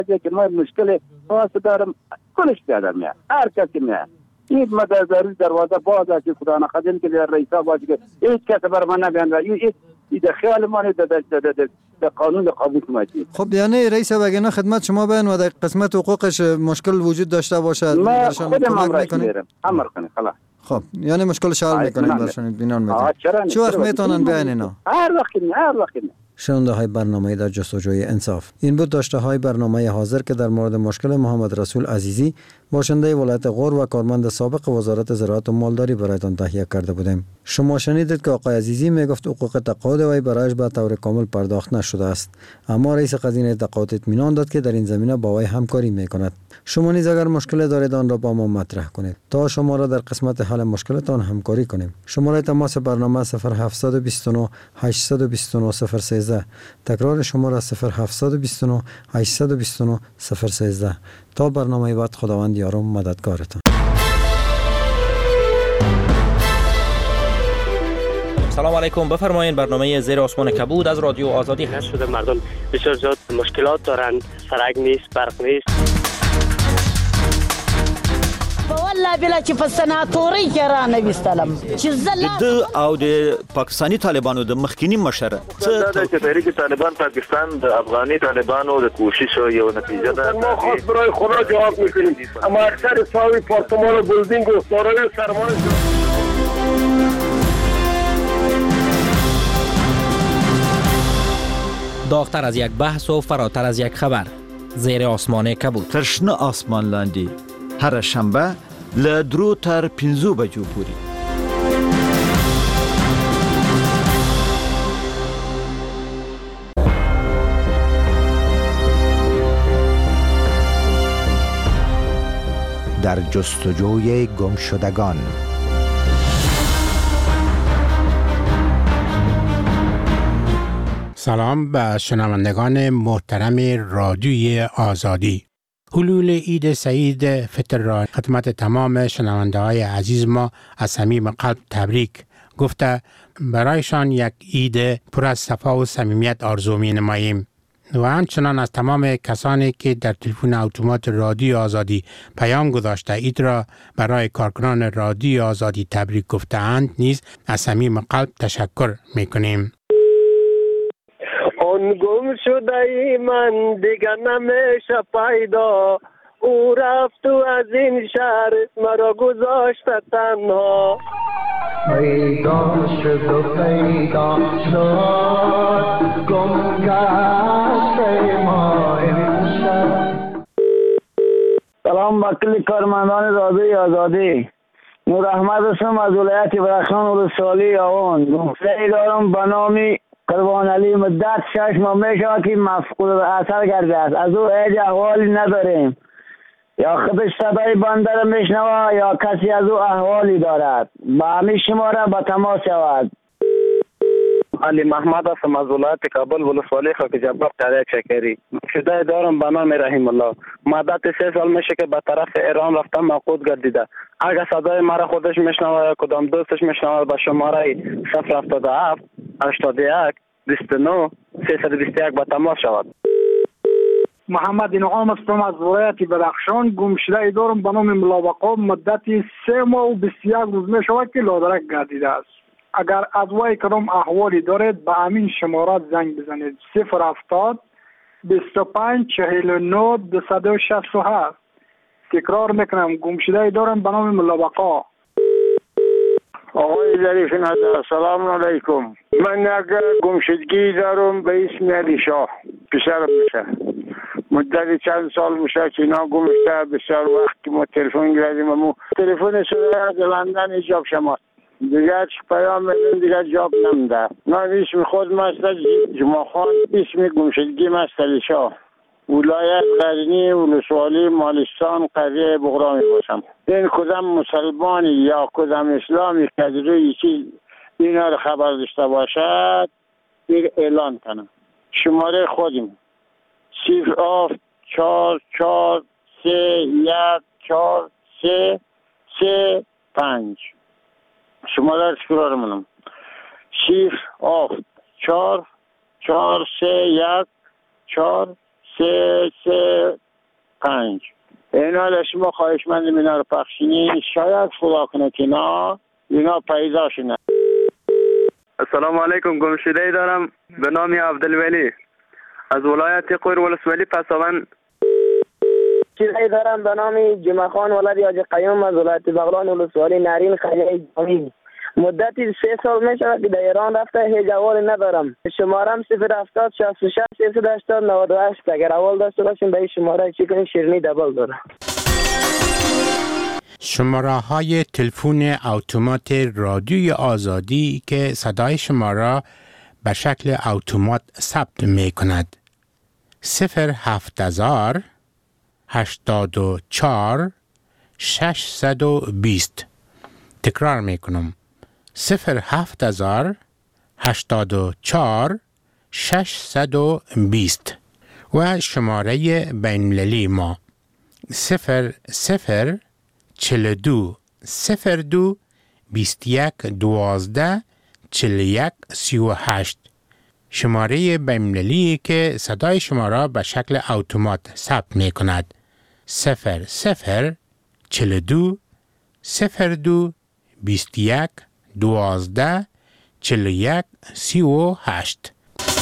که ما مشکل خاص دارم کلش بیادر میاد هر کسی میاد این مدرسه دروازه باز است که خدا نخواهد که در رئیسا باشه که هیچ کس بر من نبیند و این خیال ما در قانون قبول کنید. خب یعنی رئیس بگینا خدمت شما بین و در قسمت حقوقش مشکل وجود داشته باشد ما خودم امر میکنیم امر کنیم خلاص. خب یعنی مشکلش حل میکنیم برشون بینان میکنیم. چه وقت میتونن بیاین اینا؟ هر وقت شنونده های برنامه در جستجوی انصاف. این بود داشته های برنامه حاضر که در مورد مشکل محمد رسول عزیزی باشنده ولایت غور و کارمند سابق وزارت زراعت و مالداری برایتان تهیه کرده بودیم. شما شنیدید که آقای عزیزی میگفت حقوق تقاعد وی برایش به طور کامل پرداخت نشده است، اما رئیس خزینه تقاعد اطمینان داد که در این زمینه با وی همکاری میکند. شما نیز اگر مشکل دارید آن را با ما مطرح کنید تا شما را در قسمت حل مشکلتان همکاری کنیم. شماره تماس برنامه 0729 829 013. تکرار شماره 0729 829 013. تا برنامه بعد خداوند یارم مددگارتان. سلام علیکم، بفرمایید. برنامه زیر آسمان کبود از رادیو آزادی هست. شده مردم بسیار زیاد مشکلات دارن، سرک نیست، برق نیست. والله بلا چې په سناتوري کې را نه وستلم چې د او د پاکستانی طالبانو د مخکینی مشر څه د تحریک طالبان پاکستان د افغاني طالبانو د کوشش یو نتیجه ده. ما خاص برای خدا جواب میکنیم، اما اکثر ساوی پارتمان و بلدینگ و سارای سرمان داغتر از یک بحث و فراتر از یک خبر. زیر آسمان کبود. ترشنه آسمان لاندی هر شنبه له 3 تر 5 بجو پورې. در جستجوی گمشدگان. سلام به شنوندگان محترم رادیوی آزادی. حلول عید سعید فطر را خدمت تمام شنونده های عزیز ما از صمیم قلب تبریک گفته برایشان یک عید پر از صفا و صمیمیت آرزو می نماییم. و همچنان از تمام کسانی که در تلفن اتومات رادیو آزادی پیام گذاشته عید را برای کارکنان رادیو آزادی تبریک گفته‌اند نیز از صمیم قلب تشکر می کنیم. آن گم شده ای من دیگر نمیشه پیدا، او رفت و از این شهر مرا گذاشت تنها. پیدا شد و پیدا شد گم گشته ما امشب. سلام وکیل کارمندان رادیوی آزادی. نور احمد هستم از ولایت بدخشان ولسوالی آوان. گفته دارم به نام قربان علی مدت 6 ماه میشه که مفقود اثر کرده است. از او هیچ احوالی نداریم، یا خودش صدای بنده را میشنوه یا کسی از او احوالی دارد. با همین شماره به تماس شود. علی محمد هستم از ولایت کابل ولسوالی خاک جبار تریاک شکری. شده دارم به نام رحیم الله. مدت 3 سال میشه که به طرف ایران رفتم مفقود گردیده. اگر صدای مرا خودش میشنوه یا کدام دوستش میشنوه به شماره 077 81 29 321 به تماس شود. محمد نعام هستم از ولایت بدخشان. گم شده دارم به نام ملاوقا. مدت 3 ماه و 21 روز می شود که لادرک گردیده است. اگر از وی کدام احوالی دارید به همین شمارات زنگ بزنید. 070 25 49 267. تکرار میکنم گم شده دارم به نام ملاوقا. آقای ظریف نظر سلام علیکم. من یک گمشدگی دارم به اسم علی شاه. پسرم میشه مدت چند سال میشه که اینا گم شده. بسیار وقت که ما تلفن گردیم و تلفن شده از لندن ایجاب شما دیگر پیام میدن دیگر جواب نمیده. من اسم خود مستر جمعه خان، اسم گمشدگی مستر علی شاه، ولایت غزنی ولسوالی مالستان قریه بغرا باشم. این کدام مسلمانی یا کدام اسلامی که از روی چیز اینا رو خبر داشته باشد اعلان کنم. شماره خودم 0 4 4 3 1 4 3 3 5. شماره تکرار منم 0 4 4 3 1 4 335. اینا را شما خواهشمندم اینا رو پخشینی، شاید خدا کنه که اینا پیدا شونه. السلام علیکم. گمشده دارم به نام عبدالولی از ولایت قور ولسوالی پسابند. چیزی دارم به نام جمعه خان ولد حاجی قیوم از ولایت بغلان ولسوالی نارین خلیه جامی. مدتی 3 سال میشه که در ایران رفته، هیچ جواب ندارم. شمارم 070 66 380 98. اگر اول داشته باشین به این شماره چی کنین شیرینی دبل داره. شماره های تلفن اتومات رادیوی آزادی که صدای شما را به شکل اتومات ثبت می کند. 070 84 620. تکرار می کنم. 070 84 620 و شماره بین‌المللی ما 00 42 02 21 12 41 38. شماره بین‌المللی که صدای شما را به شکل اتومات ثبت می کند. 00 42 02 21 12 41 38.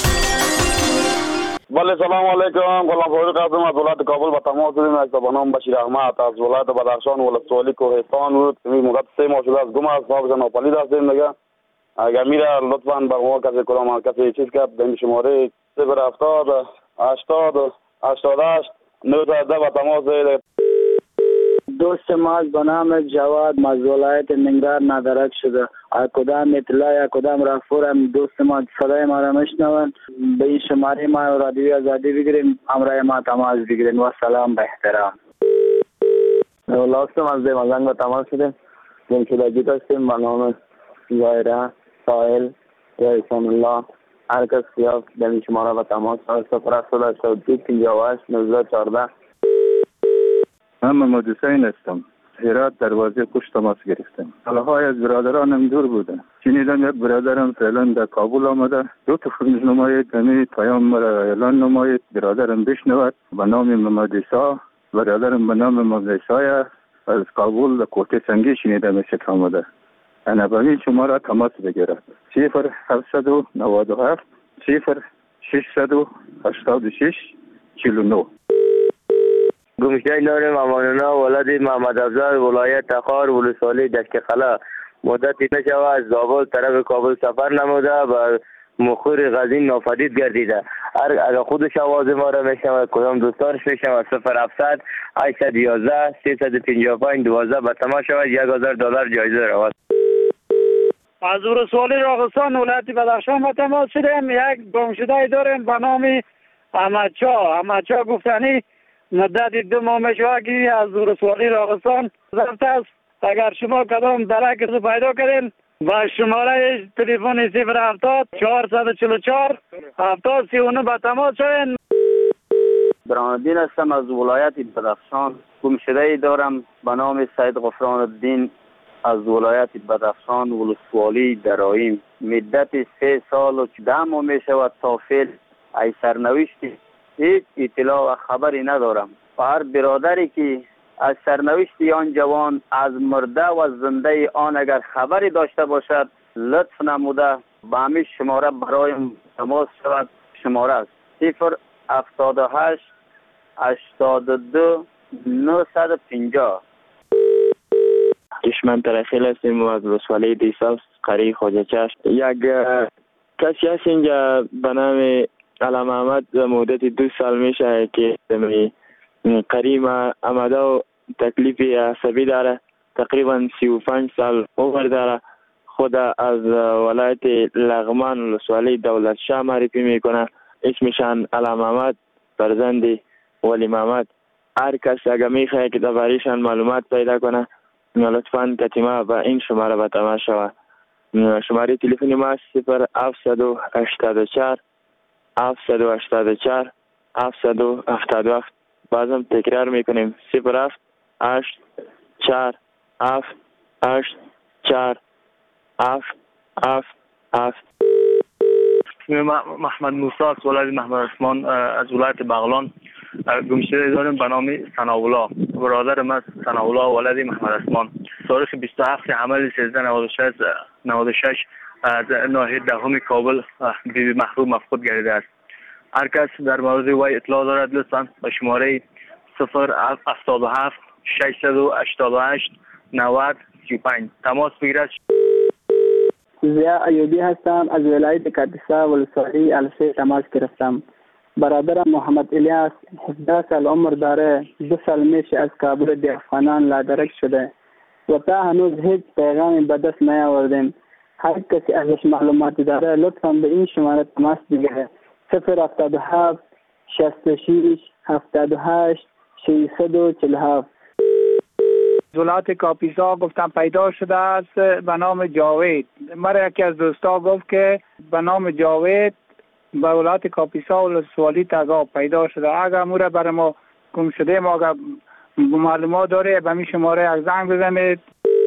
بله سلام علیکم. غلام فاروق هستم از ولایت کابل با تماس داریم از بنام بشیر احمد از ولایت بدخشان ولسوالی کوهستان بود. مدت 3 ماه شده از گم است. صاحب ناپدید هستیم دیگه. اگر میره لطفاً به ما کسی کدام کسی چیز کرد به شماره 070 80 88 910 با تماس داریم. دوست ما به نام جواد از ولایت ننگرهار ندرک شده. کدام اطلاع کدام رفورم دوست ما صدای ما را میشنوند به این شماره ما رادیوی آزادی بگیریم، همراه ما تماس بگیرین و سلام به احترام. لاستم از دیمازنگ با تماس شدیم. گمشدگی داشتیم به نام زایره ساحل یا اسم الله. هر کس خیاف به این شماره با تماس 070 58 19 14. من محمد حسین هستم. هرات دروازه پشت تماس گرفتم. حالهای از برادرانم دور بودن. شنیدم یک برادرم فعلا در کابل آمده. دو تا خروج نماید دمی پیام مرا اعلان نماید برادرم بشنود به نام محمد عیسی. برادرم به نام محمد عیسی از کابل در کوته سنگی شنیدم اسک آمده. انا به این شماره تماس بگیرد 0797 0686 49. گمشده داریم امانونا ولد محمد افضل ولایت تخار ولسوالی دشت خلا. مدتی نشوه از زابل طرف کابل سفر نموده و مخور غزین ناپدید گردیده. اگر خودش آواز ما را میشنوه کدام دوستانش میشنوه 070 811 355 12 به تماس شود $1000 جایزه رود. از ولسوالی راغستان ولایت بدخشان با تماس شدیم. یک گمشده داریم به نام احمدشاه گفتنی. مدت 2 ماه میشه که از ولسوالی راغستان رفته است. اگر شما کدام درک رو پیدا کردین با شماره تلفن 070 444 7039 با تماس شوین. برهان‌الدین هستم از ولایت بدخشان. گمشده دارم به نام سید غفران الدین از ولایت بدخشان ولسوالی درایم. مدت 3 سال و 10 ماه میشود تا فعل ای سرنوشتی هیچ اطلاع و خبری ندارم. و هر برادری که از سرنوشت آن جوان از مرده و زنده آن اگر خبری داشته باشد لطف نموده به همین شماره برای تماس شود. شماره است 078 82 950. دشمن ترخیل هستیم و از ولسوالی دیساس قریه خواجه چشم. یک کسی هست اینجا به نام علم احمد مدت 2 سال میشه که قریم آمده و تکلیف عصبی داره. تقریبا 35 سال عمر داره. خود از ولایت لغمان ولسوالی دولت شاه معرفی میکنه. اسمشان علم احمد فرزند ولی محمد. هر کس اگر میخواه که درباره‌شان معلومات پیدا کنه لطفاً کتیما به این شماره به تماس شود. شماره تلفنی ما 0784 784 777. بازم تکرار میکنیم 07 8 4 7 8 4 7 7 7. محمد موسی از ولایت محمد عثمان از ولایت بغلان. گمشده داریم به نام ثناءالله. برادر من ثناءالله ولد محمد اسمان تاریخ 27 حمل 1396 از ناحیه دهم کابل بی محروم مفقود گردیده است. هر کس در مورد وی اطلاع دارد لطفاً به شماره 077 688 90 35 تماس بگیرد. زیا ایوبی هستم، از ولایت کاپیسا ولسوالی السه تماس گرفتم. برادرم محمد الیاس 17 سال عمر داره، 2 سال میشه از کابل به افغانان لادرک شده و تا هنوز هیچ پیغامی به دست نیاوردیم. هر کسی ازش معلوماتی داره لطفاً به این شماره تماس بگیره. 077 66 78 647. ولایت کاپیسا گفتم پیدا شده است به نام جاوید. مرا یکی از دوستا گفت که به نام جاوید به ولایت کاپیسا ولسوالی تگاه پیدا شده. اگر مورا برای ما گم شده ما اگر معلومات داره به می شماره یک زنگ بزنید.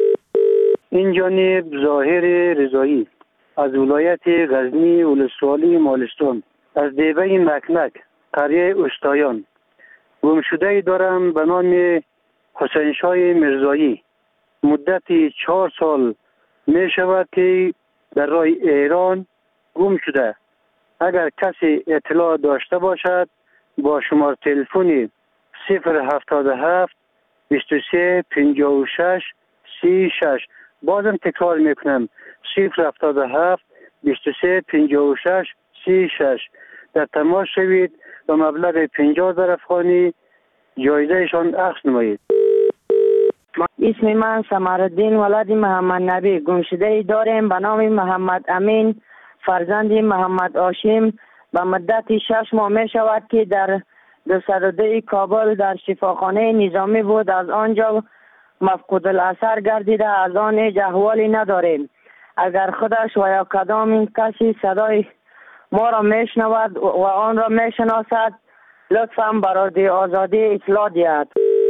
این جانب ظاهر رضایی از ولایت غزنی ولسوالی مالستان از دیبه مکنک قریه استایان. گم شده دارم به نام حسین شاه مرزایی. مدت 4 سال می شود که در راه ایران گم شده. اگر کسی اطلاع داشته باشد با شماره تلفن 077 23 56 36 بازم تکرار میکنم 077 23 56 36 در تماس شوید و مبلغ 50,000 افغانی جایزهشان اخذ نمایید. اسم من سمرالدین ولد محمد نبی. گمشده داریم به نام محمد امین فرزند محمد هاشم. به مدت 6 ماه می شود که در 202 کابل در شفاخانه نظامی بود. از آنجا مفقود الاثر گردیده. از آن هیچ احوالی نداریم. اگر خودش و یا کدام کسی صدای ما را میشنود و آن را میشناسد لطفاً برای آزادی اطلاع دهد.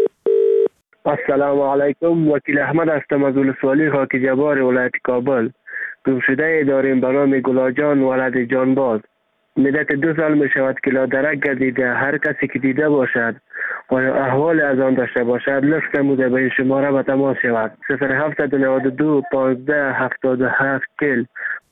السلام علیکم. وکیل احمد هستم از ولسوالی خاک جبار ولایت کابل. گمشده داریم به نام گلاجان ولد جانباز. مدت 2 سال می شود که لادرک گردیده. هر کسی که دیده باشد و احوال از آن داشته باشد لطف نموده به این شماره به تماس شود. 0792 15 77 40.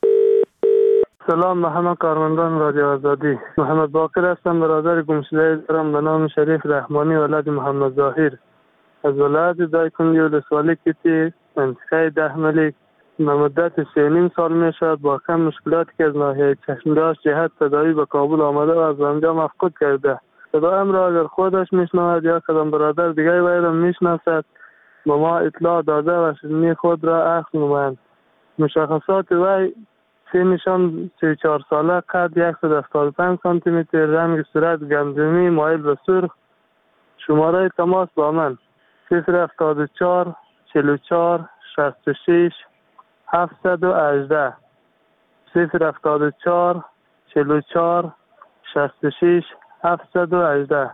سلام به همه کارمندان رادیو آزادی. محمد باقر هستم، برادر گمشده دارم به نام شریف رحمانی ولد محمد ظاهر از ولایت دایکنی ولسوالی کتی منطقه 10 ملک. به مدت 3.5 سال می شود با کم مشکلاتی که از ناحیه چشمداش جهت تداوی به کابل آمده و از آنجا مفقود کرده. صدایم را اگر خودش میشنود یا کدام برادر دیگری وی را میشناسد به ما اطلاع داده و شیرینی خود را اخذ نمایند. مشخصات وی سنشان 34 ساله، قد 175 سانتی متر، رنگ صورت گندمی مایل به سرخ. شماره تماس با من 074 44 66 718 074 44 66 718.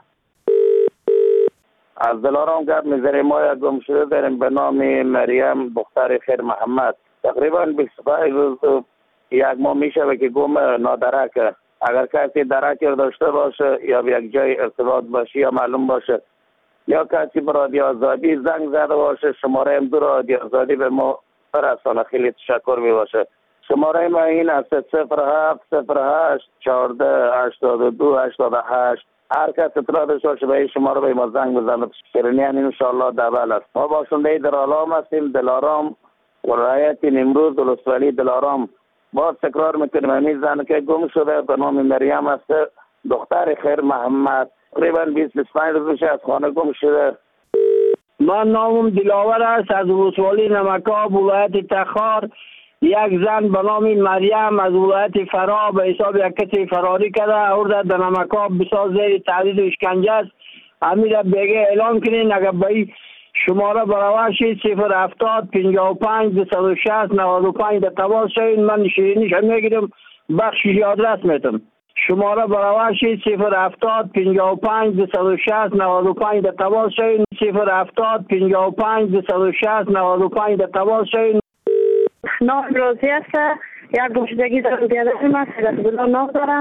از دلارام گپ می‌زنیم. ما یک گم شده داریم به نام مریم دختر خیر محمد. تقریبا 25 روز 1 ماه میشه که گم نادرک. اگر کسی درک داشته باشه یا به یک جای ارتباط باشه یا معلوم باشه یا کسی به رادیو آزادی زنگ زده باشه شماره ام 2 رادیو آزادی به ما برسانه خیلی تشکر می باشه. شماره ما این است 07 08 14 82 88. هر کس اطلاع داشته باشه به این شماره به ما زنگ بزنه. شیرینیان انشاءالله دبل است. ما باشنده دلارام هستیم. دلارام ولایت نیمروز ولسوالی دلارام. باز تکرار میکنیم همین زن که گم شده به نام مریم است دختر خیر محمد. تقریبا 25 روز میشه از خانه گم شده. من نامم دلاور است از ولسوالی نمکاب ولایت تخار. یک زن به نام مریم از ولایت فرا به حساب یک کسی فراری کرده آورده در نمکاب بسیار زیر تهدید و اشکنجه است. امیر بیگه اعلام کنین اگر به شماره برابر شید 070 55 260 95 در تماس شوید. من شیرینیش میگیرم بخش آدرس میتم. شماره برابر شید 070 55 260 95 در تماس شوید. 070 55 260 95 در تماس شوید. نام روزی است. یک گمشدگی دارم بیادر من سیدت بلا نام دارم.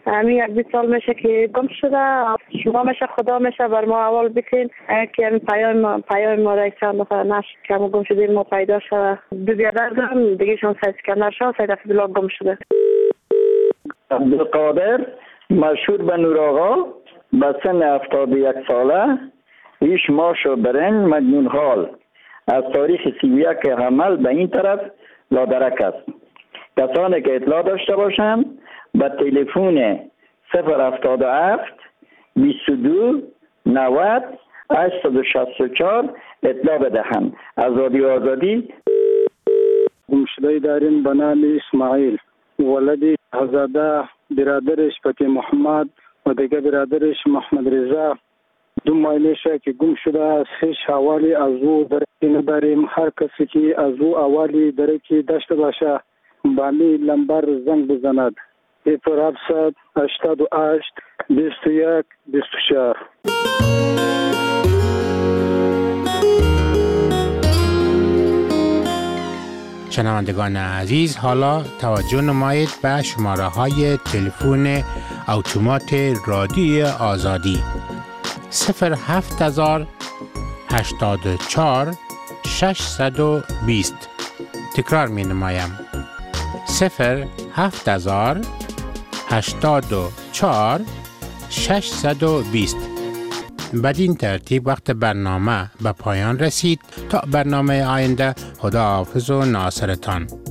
همین 20 سال میشه که گم شده. شما میشه خدا میشه بر ما اول بکنین که همین پیام ما را چند نفر نشد که ما گم شدیم ما پیدا شده. 2 برادر دارم دیگه شما سایت اسکندر شاه سایت افیدالله گم شده. عبدالقادر مشهور به نور آقا به سن 71 ساله ریش ماش و برنج مجنون حال از تاریخ 31 حمل به این طرف لادرک است. کسانی که اطلاع داشته باشند به تلفن 077 22 90 864 اطلاع بدهند. از رادیو آزادی. گمشده داریم به نام اسماعیل، ولدی هزاده، برادرش فتح محمد و دیگه برادرش محمد رضا. 2 ماه میشه که گم شده است. هیچ حوالی از او درکی نداریم. هر کسی که از او حوالی درکی داشته باشه با می لمبر زنگ بزند. 788 21 24. شنوندگان عزیز، حالا توجه نمایید به شماره های تلفن اتومات رادیوی آزادی 07000 84 620. تکرار می نمایم 07000 84 620. بدین ترتیب وقت برنامه به پایان رسید. تا برنامه آینده، خداحافظ و ناصرتان.